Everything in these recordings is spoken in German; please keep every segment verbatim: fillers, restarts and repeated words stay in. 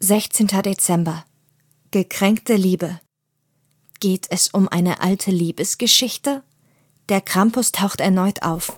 sechzehnter Dezember. Gekränkte Liebe. Geht es um eine alte Liebesgeschichte? Der Krampus taucht erneut auf.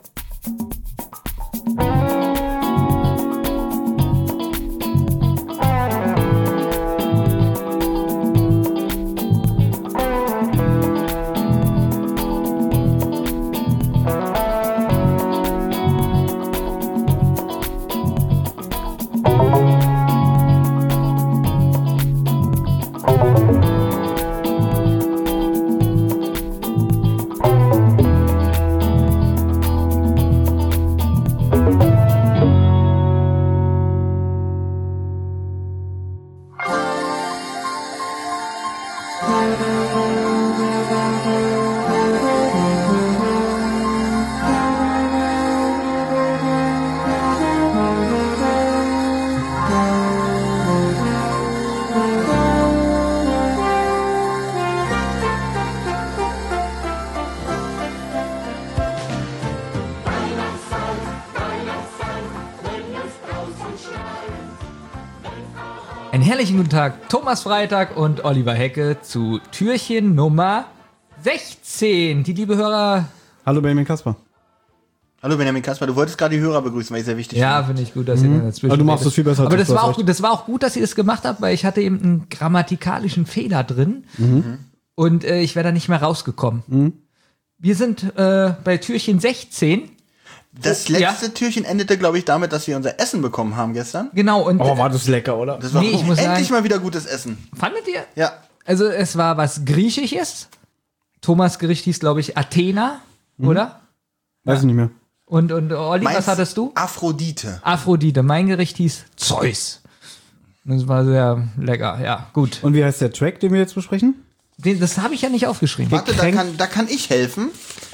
Einen herrlichen guten Tag, Thomas Freitag und Oliver Hecke zu Türchen Nummer sechzehn. Die liebe Hörer... Hallo Benjamin Kasper. Hallo Benjamin Kasper, du wolltest gerade die Hörer begrüßen, weil ich sehr wichtig Ja, finde ich gut, dass mhm. ihr dann dazwischen... Aber du machst das viel besser. Aber das war, auch, das war auch gut, dass ihr das gemacht habt, weil ich hatte eben einen grammatikalischen Fehler drin mhm. und äh, ich wäre da nicht mehr rausgekommen. Mhm. Wir sind äh, bei Türchen sechzehn. Das letzte ja. Türchen endete, glaube ich, damit, dass wir unser Essen bekommen haben gestern. Genau. Und oh, war das lecker, oder? Das war nee, ich muss endlich sagen, mal wieder gutes Essen. Fandet ihr? Ja. Also es war was Griechisches. Thomas' Gericht hieß, glaube ich, Athena, mhm. oder? Weiß ja. ich nicht mehr. Und, und Olli, Meins was hattest du? Aphrodite. Aphrodite. Mein Gericht hieß Zeus. Das war sehr lecker, ja, gut. Und wie heißt der Track, den wir jetzt besprechen? Den, das habe ich ja nicht aufgeschrieben. Warte, da kann, da kann ich helfen.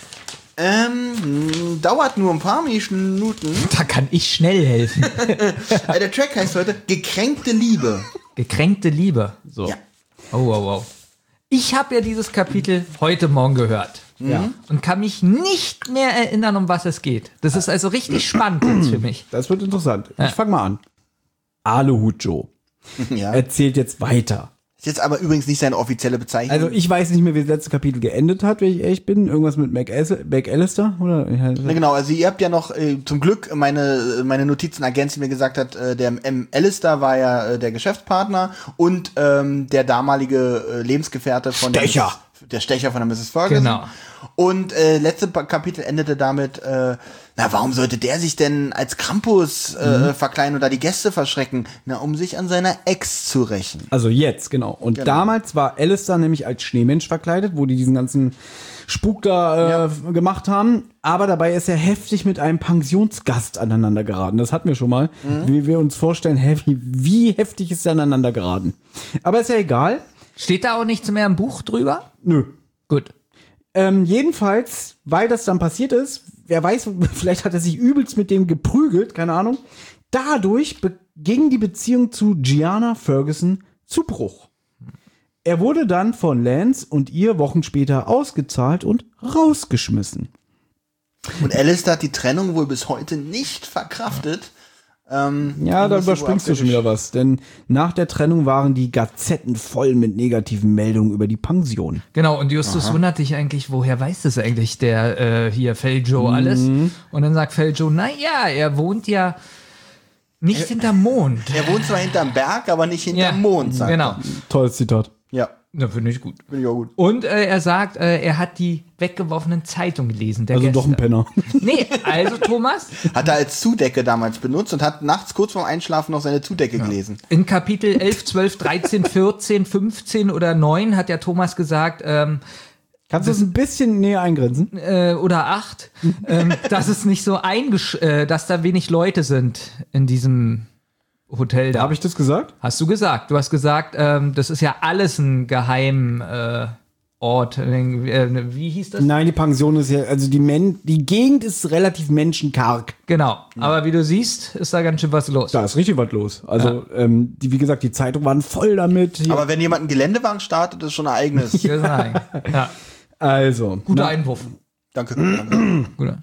Ähm, dauert nur ein paar Minuten. Da kann ich schnell helfen. Der Track heißt heute Gekränkte Liebe. Gekränkte Liebe. So. Ja. Oh, wow, wow. Ich habe ja dieses Kapitel heute Morgen gehört. Ja. Und kann mich nicht mehr erinnern, um was es geht. Das ist also richtig spannend jetzt für mich. Das wird interessant. Ja. Ich fange mal an. Aluhut Joe Ja. erzählt jetzt weiter. Ist jetzt aber übrigens nicht seine offizielle Bezeichnung. Also ich weiß nicht mehr, wie das letzte Kapitel geendet hat, wenn ich ehrlich bin. Irgendwas mit McAllister, oder? Ja, genau, also ihr habt ja noch äh, zum Glück meine, meine Notizen ergänzt, die mir gesagt hat, äh, der M. Allister war ja äh, der Geschäftspartner und ähm, der damalige äh, Lebensgefährte von Stecher. Der, Missus der Stecher von der Missus Ferguson. Genau. Und äh, letzte Kapitel endete damit, äh, na, warum sollte der sich denn als Krampus äh, mhm. verkleiden oder die Gäste verschrecken? Na, um sich an seiner Ex zu rächen. Also jetzt, genau. Und genau. damals war Alistair nämlich als Schneemensch verkleidet, wo die diesen ganzen Spuk da äh, ja. gemacht haben. Aber dabei ist er heftig mit einem Pensionsgast aneinander geraten. Das hatten wir schon mal. Mhm. Wie wir uns vorstellen, wie, wie heftig ist er aneinander geraten. Aber ist ja egal. Steht da auch nichts mehr im Buch drüber? Nö. Gut. Ähm, jedenfalls, weil das dann passiert ist, wer weiß, vielleicht hat er sich übelst mit dem geprügelt, keine Ahnung. Dadurch be- ging die Beziehung zu Gianna Ferguson zu Bruch. Er wurde dann von Lance und ihr Wochen später ausgezahlt und rausgeschmissen. Und Alistair hat die Trennung wohl bis heute nicht verkraftet. Ähm, ja, da überspringst du schon wieder was, denn nach der Trennung waren die Gazetten voll mit negativen Meldungen über die Pension. Genau, und Justus Aha. wundert dich eigentlich, woher weiß das eigentlich der äh, hier Feljo mhm. alles? Und dann sagt Feljo, naja, er wohnt ja nicht er, hinterm Mond. Er wohnt zwar hinterm Berg, aber nicht hinterm ja, Mond, sagt genau. er. Tolles Zitat. Ja. Ja, finde ich gut. Finde ich auch gut. Und äh, er sagt, äh, er hat die weggeworfenen Zeitungen gelesen. Der also Gäste. doch ein Penner. Nee, also Thomas. Hat er als Zudecke damals benutzt und hat nachts kurz vorm Einschlafen noch seine Zudecke ja. gelesen. In Kapitel elf, zwölf, dreizehn, vierzehn, fünfzehn oder neun hat ja Thomas gesagt, ähm, kannst du es ein bisschen näher eingrenzen? Äh, oder acht, ähm, dass es nicht so eingesch... Äh, dass da wenig Leute sind in diesem Hotel da. Habe ich das gesagt? Hast du gesagt. Du hast gesagt, ähm, das ist ja alles ein Geheim äh, Ort. Äh, wie hieß das? Nein, die Pension ist ja, also die, Men- die Gegend ist relativ menschenkarg. Genau, ja. Aber wie du siehst, ist da ganz schön was los. Da ist richtig was los. Also, ja. ähm, die, wie gesagt, die Zeitungen waren voll damit. Hier. Aber wenn jemand einen Geländewagen startet, ist schon ein eigenes. ja. Ja. Also. Guter na, Einwurf. Danke. danke. Guter.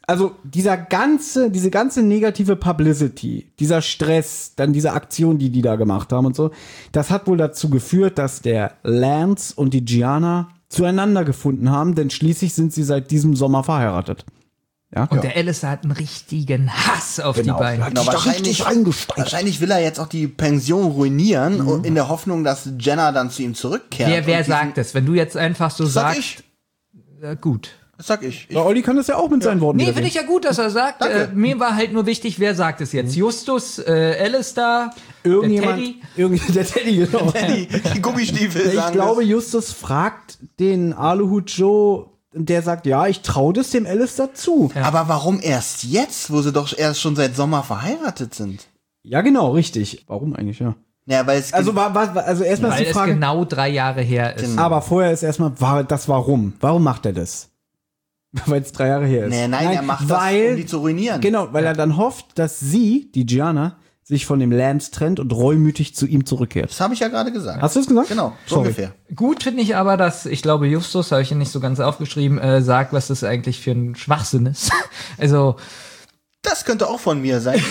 also dieser ganze, diese ganze negative Publicity, dieser Stress, dann diese Aktion, die die da gemacht haben und so, das hat wohl dazu geführt, dass der Lance und die Gianna zueinander gefunden haben, denn schließlich sind sie seit diesem Sommer verheiratet. Ja? Und der Alistair hat einen richtigen Hass auf Genau. die beiden. Hat Genau, sich da wahrscheinlich, richtig reingesteigert. wahrscheinlich will er jetzt auch die Pension ruinieren, mhm. in der Hoffnung, dass Jenna dann zu ihm zurückkehrt. Wer, wer und diesen- sagt das? Wenn du jetzt einfach so Das sag sagst, ich. äh, gut. Das sag ich. ich Ja, Olli kann das ja auch mit seinen Worten Nee, widerlegen. finde ich ja gut, dass er sagt. Äh, Danke. mir war halt nur wichtig, wer sagt es jetzt? Justus, äh, Alistair, Irgendjemand, der Teddy? irgend, der Teddy, genau. die, die Gummistiefel Ich sagen glaube, das. Justus fragt den Aluhut Joe, der sagt, ja, ich traue das dem Alistair zu. Ja. Aber warum erst jetzt, wo sie doch erst schon seit Sommer verheiratet sind? ja, genau, richtig. Warum eigentlich, ja. Naja, weil es Also, war, war, also erstmal ist Weil die es Frage, genau drei Jahre her ist. aber vorher ist erstmal war das Warum. Warum macht er das? Weil es drei Jahre her ist. Nee, nein, er macht das, weil, um die zu ruinieren. Genau, weil er dann hofft, dass sie, die Gianna, sich von dem Lance trennt und reumütig zu ihm zurückkehrt. Das habe ich ja gerade gesagt. Hast du es gesagt? Genau, so Sorry. ungefähr. Gut finde ich aber, dass, ich glaube, Justus, habe ich hier nicht so ganz aufgeschrieben, äh, sagt, was das eigentlich für ein Schwachsinn ist. Also, Das könnte auch von mir sein.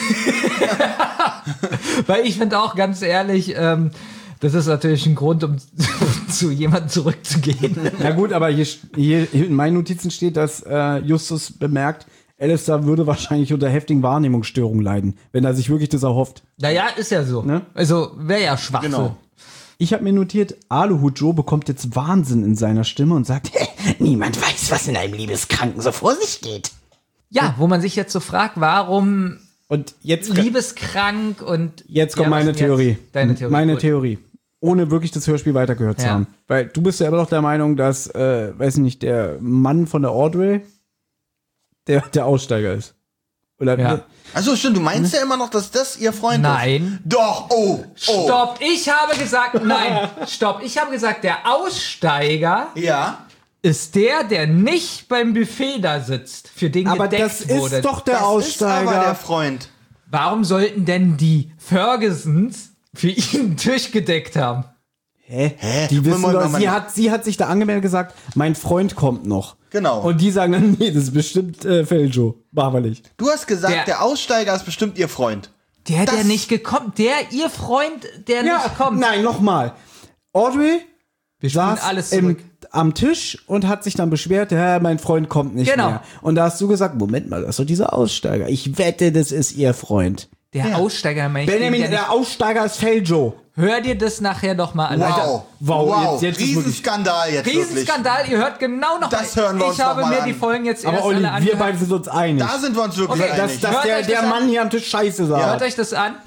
weil ich finde auch ganz ehrlich, ähm, das ist natürlich ein Grund, um zu jemandem zurückzugehen. Na gut, aber hier, hier in meinen Notizen steht, dass äh, Justus bemerkt, Alistair würde wahrscheinlich unter heftigen Wahrnehmungsstörungen leiden, wenn er sich wirklich das erhofft. Naja, ist ja so. Ne? Also, wäre ja Schwachsinn. Genau. Ich habe mir notiert, Aluhut Joe bekommt jetzt Wahnsinn in seiner Stimme und sagt, niemand weiß, was in einem Liebeskranken so vor sich geht. Ja, wo man sich jetzt so fragt, warum Und jetzt, liebeskrank und... jetzt kommt Ja, was meine denn jetzt? Theorie. Deine Theorie. Meine Gut. Theorie. Ohne wirklich das Hörspiel weitergehört zu Ja. haben. Weil du bist ja immer noch der Meinung, dass, äh, weiß ich nicht, der Mann von der Audrey der, der Aussteiger ist. Oder Ja. Also stimmt, du meinst ja immer noch, dass das ihr Freund Nein. ist. Doch, oh, oh. Stopp, ich habe gesagt, nein, stopp, ich habe gesagt, der Aussteiger Ja, ist der, der nicht beim Buffet da sitzt, für den Aber gedeckt das ist wurde. doch der das Aussteiger. ist aber der Freund. Warum sollten denn die Fergusons für ihn einen Tisch gedeckt haben? Hä? Hä? Die wissen Moment, doch, Moment. sie hat, sie hat sich da angemeldet und gesagt, mein Freund kommt noch. Genau. Und die sagen dann, nee, das ist bestimmt äh, Feljo. Machen wir nicht. Du hast gesagt, Der- der, Aussteiger ist bestimmt ihr Freund. Der, der Das- nicht gekommen, der, ihr Freund, der nicht kommt. nein, nochmal. Audrey Wir spielen saß alles im, zurück. am Tisch und hat sich dann beschwert, ja, mein Freund kommt nicht Genau. mehr. Und da hast du gesagt, Moment mal, das ist doch dieser Aussteiger. Ich wette, das ist ihr Freund. Der Aussteiger, mein ich, Benjamin, der nicht, der Aussteiger ist Feljo. hör dir das nachher doch mal an. Wow. wow, wow. jetzt- jetzt ist wirklich- Riesenskandal jetzt wirklich. Riesenskandal, ihr hört genau noch Das hören wir uns Ich habe noch mal mir an. die Folgen jetzt Aber erst Olli, alle wir angehört. beide sind uns einig. Da sind wir uns wirklich Okay, dass einig. dass Hört der, euch der das an. Mann hier am Tisch Scheiße Hört sagt. euch das an.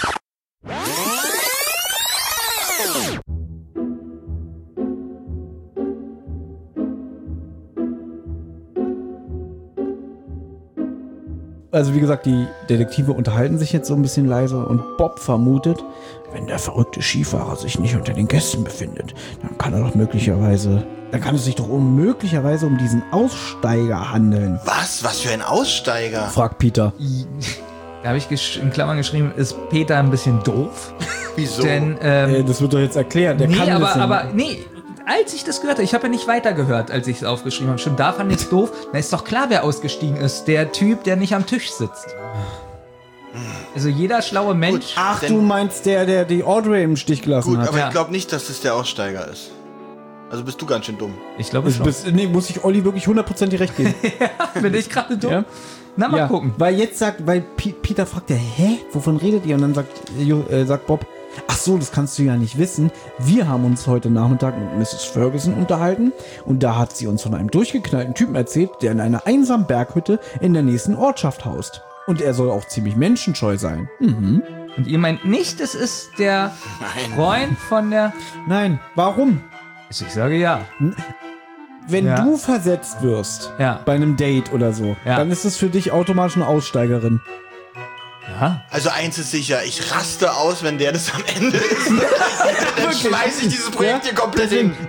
Also wie gesagt, die Detektive unterhalten sich jetzt so ein bisschen leise und Bob vermutet, wenn der verrückte Skifahrer sich nicht unter den Gästen befindet, dann kann er doch möglicherweise, dann kann es sich doch unmöglicherweise um diesen Aussteiger handeln, Was? Was für ein Aussteiger? fragt Peter. Da habe ich gesch- in Klammern geschrieben, ist Peter ein bisschen doof. Wieso? Denn, ähm, Äh, das wird doch jetzt erklärt. Der nee, kann aber, das ja aber, nicht. nee, als ich das gehört habe, ich habe ja nicht weitergehört, als ich es aufgeschrieben habe. Stimmt, da fand ich es doof. Na, ist doch klar, wer ausgestiegen ist. Der Typ, der nicht am Tisch sitzt. Also jeder schlaue Mensch. Ach, denn- du meinst der, der die Audrey im Stich gelassen Gut, hat. aber Ja. ich glaube nicht, dass das der Aussteiger ist. Also bist du ganz schön dumm. Ich glaube Das schon. bist, nee, muss ich Olli wirklich hundertprozentig recht geben. Bin ich gerade dumm? Ja. Na, mal ja, gucken. Weil jetzt sagt, weil P Peter fragt ja, hä, wovon redet ihr? Und dann sagt, Jo- äh, sagt Bob, ach so, das kannst du ja nicht wissen. Wir haben uns heute Nachmittag mit Misses Ferguson unterhalten und da hat sie uns von einem durchgeknallten Typen erzählt, der in einer einsamen Berghütte in der nächsten Ortschaft haust. Und er soll auch ziemlich menschenscheu sein. Hm. Und ihr meint nicht, es ist der Freund von der... Nein, warum? Ich sage ja. Wenn Ja. du versetzt wirst Ja. bei einem Date oder so, Ja. dann ist es für dich automatisch eine Aussteigerin. Ja. Also eins ist sicher, ich raste aus, wenn der das am Ende ist. Dann schmeiß ich dieses Projekt Ja, hier komplett deswegen- hin.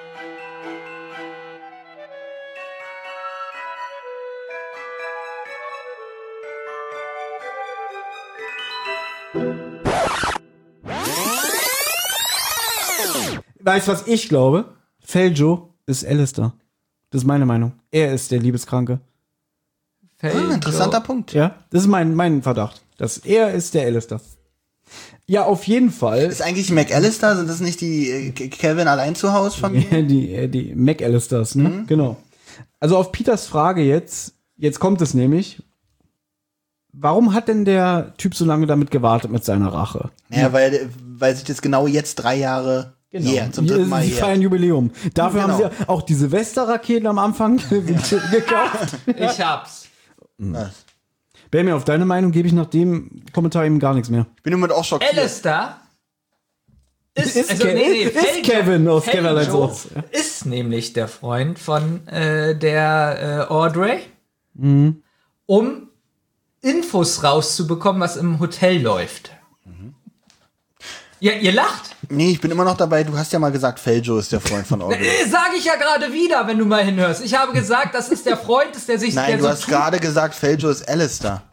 Weißt du, was ich glaube? Feljo ist Alistair. Das ist meine Meinung. Er ist der Liebeskranke. Ah, interessanter Punkt. Ja, das ist mein, mein Verdacht. Dass er ist der Alistair. Ja, auf jeden Fall. Ist eigentlich McAllister, sind das nicht die äh, Kevin allein zu Hause Familie? die, äh, die McAllisters, ne? Mhm. Genau. Also auf Peters Frage jetzt, jetzt kommt es nämlich. Warum hat denn der Typ so lange damit gewartet mit seiner Rache? Ja, weil, weil sich das genau jetzt drei Jahre yeah, zum dritten Mal Sie jährt. feiern Jubiläum. Dafür Genau. haben sie auch die Silvesterraketen am Anfang gekauft. Ich hab's. Was? Benjamin, auf deine Meinung gebe ich nach dem Kommentar eben gar nichts mehr. Ich bin im Moment auch schockiert. Alistair ist, Ist also, Ke- ist Feljo- Kevin aus Feljo Caroline Source, ja. ist nämlich der Freund von äh, der äh, Audrey, Mhm. um Infos rauszubekommen, was im Hotel läuft. Ja, ihr lacht. Nee, ich bin immer noch dabei. Du hast ja mal gesagt, Feljo ist der Freund von Audrey. Äh, Sage ich ja gerade wieder, wenn du mal hinhörst. Ich habe gesagt, das ist der Freund, ist der sich Nein, der du so hast tut. gerade gesagt, Feljo ist Alistair.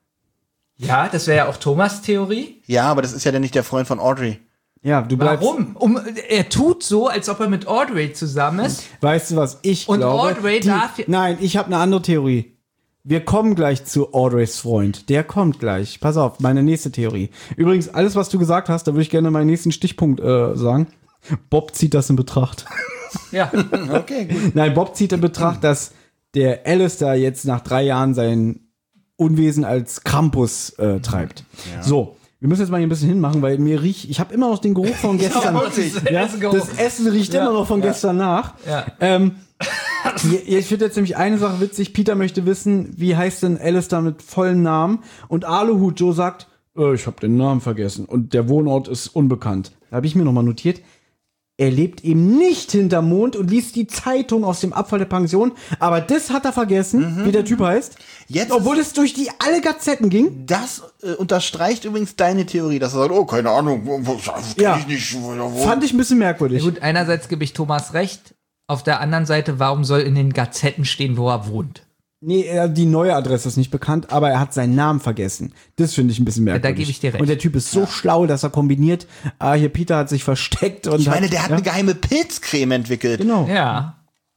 Ja, das wäre ja auch Thomas' Theorie. Ja, aber das ist ja dann nicht der Freund von Audrey. Ja, du bleibst. Warum? Um, er tut so, als ob er mit Audrey zusammen ist. Weißt du, was ich Und glaube? Audrey Die, darf ja- nein, ich habe eine andere Theorie. Wir kommen gleich zu Audreys Freund. Der kommt gleich. Pass auf, meine nächste Theorie. Übrigens, alles, was du gesagt hast, da würde ich gerne meinen nächsten Stichpunkt äh, sagen. Bob zieht das in Betracht. Ja. Okay, gut. Nein, Bob zieht in Betracht, dass der Alistair jetzt nach drei Jahren sein Unwesen als Krampus äh, treibt. So, wir müssen jetzt mal hier ein bisschen hinmachen, weil mir riecht, ich habe immer noch den Geruch von gestern. wirklich. Ja, Essengeruch. das Essen riecht immer noch von gestern nach. Ja. Ähm, ja, ich finde jetzt nämlich eine Sache witzig. Peter möchte wissen, wie heißt denn Alistair mit vollem Namen? Und Aluhut Joe sagt, äh, ich habe den Namen vergessen und der Wohnort ist unbekannt. Da habe ich mir nochmal notiert. Er lebt eben nicht hinterm Mond und liest die Zeitung aus dem Abfall der Pension. Aber das hat er vergessen, wie der Typ heißt. Jetzt Obwohl es durch die alle Gazetten ging. Das äh, unterstreicht übrigens deine Theorie, dass er sagt, oh, keine Ahnung, wo, wo, kenn Ja. ich nicht, wo, wo. Fand ich ein bisschen merkwürdig. Gut, einerseits gebe ich Thomas recht. Auf der anderen Seite, warum soll in den Gazetten stehen, wo er wohnt? Nee, er, die neue Adresse ist nicht bekannt, aber er hat seinen Namen vergessen. Das finde ich ein bisschen merkwürdig. da gebe ich dir recht. Und der Typ ist so schlau, dass er kombiniert, ah, hier Peter hat sich versteckt und Ich meine, hat, der hat ja, eine geheime Pilzcreme entwickelt. Genau. Ja.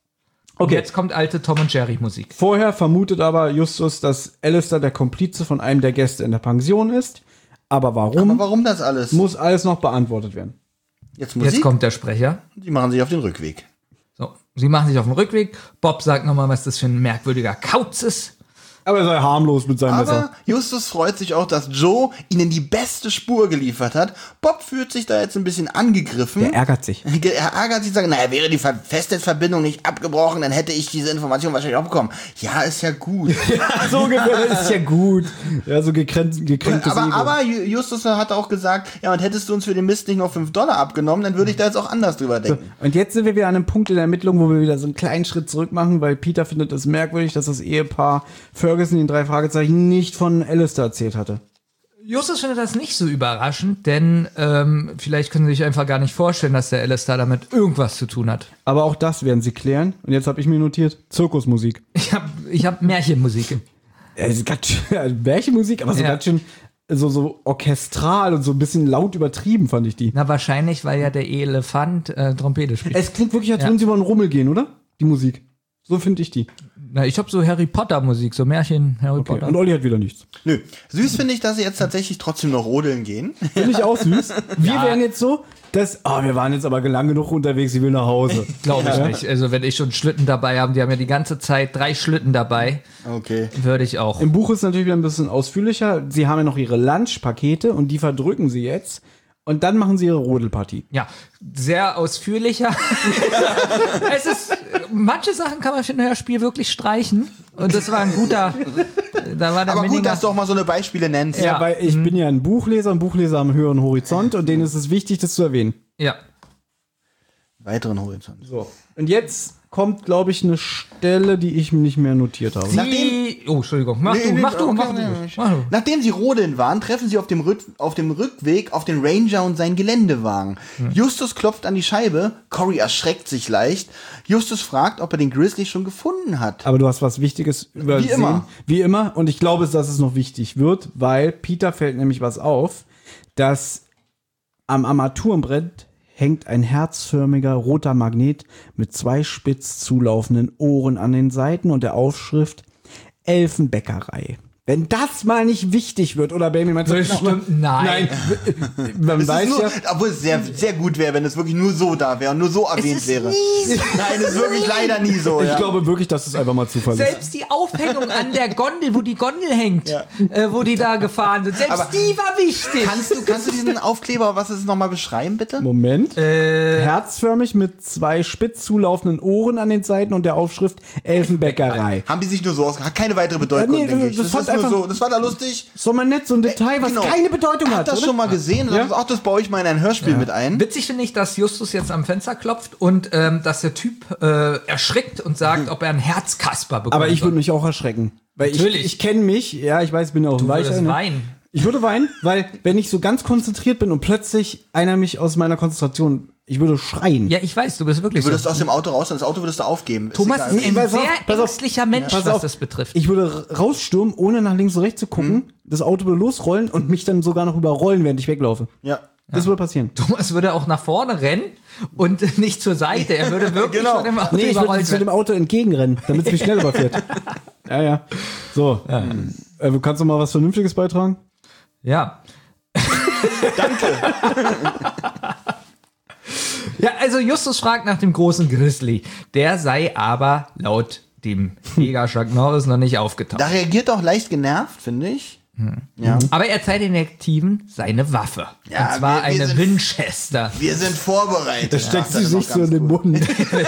Und Okay. jetzt kommt alte Tom und Jerry Musik. Vorher vermutet aber Justus, dass Alistair der Komplize von einem der Gäste in der Pension ist. Aber warum, Aber warum das alles? muss alles noch beantwortet werden. Jetzt Musik, Jetzt kommt der Sprecher. die machen sich auf den Rückweg. So, sie machen sich auf den Rückweg. Bob sagt nochmal, was das für ein merkwürdiger Kauz ist. Aber er sei harmlos mit seinem Aber Messer. Justus freut sich auch, dass Joe ihnen die beste Spur geliefert hat. Bob fühlt sich da jetzt ein bisschen angegriffen. Der ärgert sich. Er ärgert sich, sagt, naja, wäre die Ver- Festnetzverbindung nicht abgebrochen, dann hätte ich diese Information wahrscheinlich auch bekommen. Ja, ist ja gut. So ungefähr, das ist ja gut. Ja, so gekränkt, gekränktes aber, Ego. aber Ju- Justus hat auch gesagt, ja, und hättest du uns für den Mist nicht noch fünf Dollar abgenommen, dann würde ich da jetzt auch anders drüber denken. Und jetzt sind wir wieder an einem Punkt in der Ermittlung, wo wir wieder so einen kleinen Schritt zurück machen, weil Peter findet es merkwürdig, dass das Ehepaar Ferguson den drei Fragezeichen nicht von Alistair erzählt hatte. Justus findet das nicht so überraschend, denn ähm, vielleicht können sie sich einfach gar nicht vorstellen, dass der Alistair damit irgendwas zu tun hat. Aber auch das werden sie klären. Und jetzt habe ich mir notiert, Zirkusmusik. Ich habe ich hab Märchenmusik. Es ist ganz schön, Märchenmusik, aber so Ja. ganz schön so, so orchestral und so ein bisschen laut übertrieben, fand ich die. Na, wahrscheinlich, weil ja der Elefant äh, Trompete spielt. Es klingt wirklich, als Ja. würden sie über einen Rummel gehen, oder? Die Musik. So finde ich die. Na, ich habe so Harry Potter Musik, so Märchen Harry Okay. Potter. Und Olli hat wieder nichts. Nö. Süß finde ich, dass sie jetzt tatsächlich trotzdem noch rodeln gehen. Finde ich auch süß. Wir Ja. wären jetzt so, dass, oh, wir waren jetzt aber lang genug unterwegs, ich will nach Hause. Glaube ich Ja. nicht. Also wenn ich schon Schlitten dabei habe, die haben ja die ganze Zeit drei Schlitten dabei, Okay. würde ich auch. Im Buch ist natürlich wieder ein bisschen ausführlicher. Sie haben ja noch ihre Lunchpakete und die verdrücken sie jetzt. Und dann machen sie ihre Rodelpartie. Ja, sehr ausführlicher. Es ist, manche Sachen kann man für ein Hörspiel wirklich streichen. Und das war ein guter, da war der Aber gut, Minninger- dass du auch mal so eine Beispiele nennst. Ja, Ja. weil ich bin ja ein Buchleser, ein Buchleser am höheren Horizont und denen ist es wichtig, das zu erwähnen. Ja. Weiteren Horizont. So. Und jetzt kommt, glaube ich, eine Stelle, die ich mir nicht mehr notiert habe. Die, oh, Entschuldigung, mach Nee, du, nee, mach du, okay, mach nee, du. nee. Mach du. Nachdem sie rodeln waren, treffen sie auf dem, Rück auf dem Rückweg auf den Ranger und seinen Geländewagen. Justus klopft an die Scheibe, Cory erschreckt sich leicht. Justus fragt, ob er den Grizzly schon gefunden hat. Aber du hast was Wichtiges übersehen. Wie immer. Wie immer. Und ich glaube, dass es noch wichtig wird, weil Peter fällt nämlich was auf, dass am Armaturenbrett hängt ein herzförmiger roter Magnet mit zwei spitz zulaufenden Ohren an den Seiten und der Aufschrift Elfenbäckerei. Wenn das mal nicht wichtig wird, oder Baby, meinst du? Bestimmt nein. Nein. Man Es weiß ist nur, ja. obwohl es sehr, sehr gut wäre, wenn es wirklich nur so da wäre und nur so erwähnt ist wäre. nie so. Nein, es ist wirklich leider nie so. Ich ja. glaube wirklich, dass es einfach mal Zufall ist. Selbst die Aufhängung an der Gondel, wo die Gondel hängt, Ja. äh, wo die da gefahren sind, selbst Aber die war wichtig. Kannst du, kannst du diesen Aufkleber, was ist es nochmal beschreiben, bitte? Moment. Äh, Herzförmig mit zwei spitz zulaufenden Ohren an den Seiten und der Aufschrift Elfenbäckerei. Haben die sich nur so ausgedacht? Hat keine weitere Bedeutung, Ja, nee, denke ich. das Das, fand ist nur einfach- so, das war da lustig. So mal nett, so ein Detail, was Genau. keine Bedeutung Hat hat. das oder? schon mal gesehen und Ja. sagt, ach, das baue ich mal in ein Hörspiel mit ein. witzig finde ich, dass Justus jetzt am Fenster klopft und ähm, dass der Typ äh, erschrickt und sagt, ob er einen Herzkasper bekommt. Aber ich würde mich auch erschrecken. Weil ich, Natürlich. ich kenne mich, ja, ich weiß, ich bin auch ein Du Weicher. würdest Ne? weinen. Ich würde weinen, weil wenn ich so ganz konzentriert bin und plötzlich einer mich aus meiner Konzentration, ich würde schreien. Ja, ich weiß, du bist wirklich Du würdest so. aus dem Auto raus und das Auto würdest du aufgeben. Ist Thomas egal. ist ein Pass auf, sehr pass auf. ängstlicher Mensch, Pass was auf. das betrifft. Ich würde rausstürmen, ohne nach links und rechts zu gucken, das Auto würde losrollen und mich dann sogar noch überrollen, während ich weglaufe. Ja. Das würde passieren. Thomas würde auch nach vorne rennen und nicht zur Seite. Er würde wirklich Genau. von dem Auto Nee, ich würde überrollt zu dem werden. Auto entgegenrennen, damit es mich schnell überfährt. Ja, ja. So. Äh, kannst du mal was Vernünftiges beitragen? Ja. Ja, also Justus fragt nach dem großen Grizzly. Der sei aber laut dem Jäger Chuck Norris noch nicht aufgetaucht. Da reagiert er auch leicht genervt, finde ich. Ja. Aber er zeigt den Detektiven seine Waffe. Ja, und zwar wir- wir eine sind- Winchester. Wir sind vorbereitet. Da steckt Ja, sie das ist sich doch so in ganz den gut. Mund.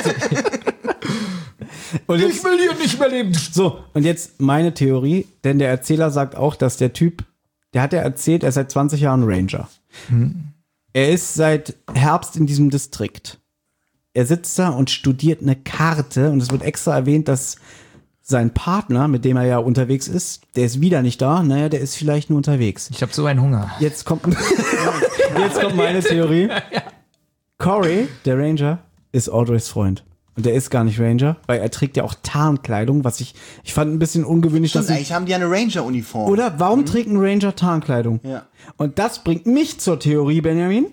Und jetzt, will hier nicht mehr leben. so, und jetzt meine Theorie, denn der Erzähler sagt auch, dass der Typ, der hat ja erzählt, er ist seit zwanzig Jahren Ranger. Er ist seit Herbst in diesem Distrikt. Er sitzt da und studiert eine Karte und es wird extra erwähnt, dass sein Partner, mit dem er ja unterwegs ist, der ist wieder nicht da. Naja, der ist vielleicht nur unterwegs. Ich habe so einen Hunger. Jetzt kommt, jetzt kommt meine Theorie. Corey, der Ranger, ist Audreys Freund. Und der ist gar nicht Ranger, weil er trägt ja auch Tarnkleidung, was ich, ich fand ein bisschen ungewöhnlich, Stimmt, dass sie, eigentlich haben die ja eine Ranger-Uniform. oder warum trägt ein Ranger Tarnkleidung? Ja. Und das bringt mich zur Theorie, Benjamin.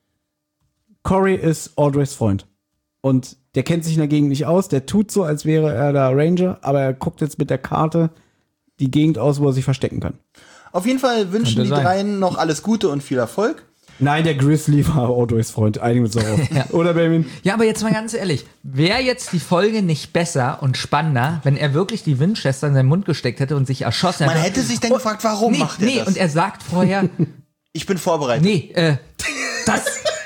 Corey ist Audreys Freund. Und der kennt sich in der Gegend nicht aus, der tut so, als wäre er da Ranger, aber er guckt jetzt mit der Karte die Gegend aus, wo er sich verstecken kann. Auf jeden Fall wünschen Könnte die sein. dreien noch alles Gute und viel Erfolg. Nein, der Grizzly war Audreys Freund, einigen wir uns darauf. Oder, Benjamin? Ja, aber jetzt mal ganz ehrlich, wäre jetzt die Folge nicht besser und spannender, wenn er wirklich die Winchester in seinen Mund gesteckt hätte und sich erschossen Man hätte? hätte sich dann gefragt, warum nee, macht er nee, das? und er sagt vorher, Ich bin vorbereitet. nee, äh, das,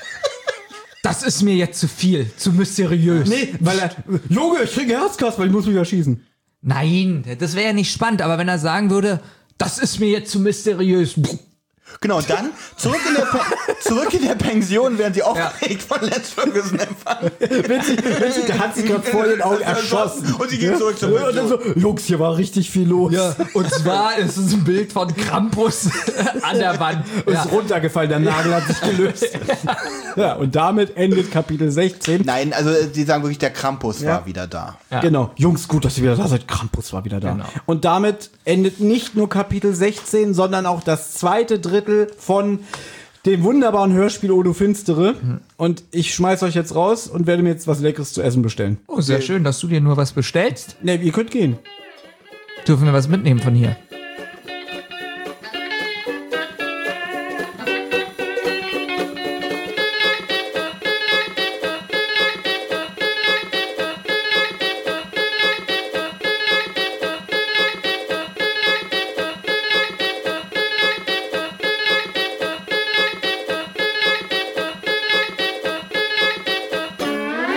das ist mir jetzt zu viel, zu mysteriös. Nee, weil er, Junge, ich kriege Herzkasper, ich muss mich erschießen. Nein, das wäre ja nicht spannend, aber wenn er sagen würde, das ist mir jetzt zu mysteriös. Genau, und dann zurück in der, Pe- zurück in der Pension werden sie aufgeregt von Les Ferguson empfangen. Witzig, witzig, der hat sich gerade vor den Augen erschossen. Und sie gehen zurück zur Und dann so, Jungs, hier war richtig viel los. Ja, und zwar ist es ein Bild von Krampus an der Wand. Ist Ja. runtergefallen, der Nagel hat sich gelöst. Ja, und damit endet Kapitel sechzehn. Nein, also die sagen wirklich, der Krampus Ja. war wieder da. Ja. Genau. Jungs, gut, dass ihr wieder da seid. Krampus war wieder da. Genau. Und damit endet nicht nur Kapitel sechzehn, sondern auch das zweite Drittel von dem wunderbaren Hörspiel Odo Finstere. Und ich schmeiß euch jetzt raus und werde mir jetzt was Leckeres zu essen bestellen. Oh, sehr schön, dass du dir nur was bestellst. Ne, ihr könnt gehen. Dürfen wir was mitnehmen von hier?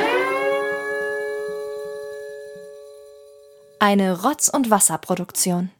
Eine Rotz- und Wasserproduktion.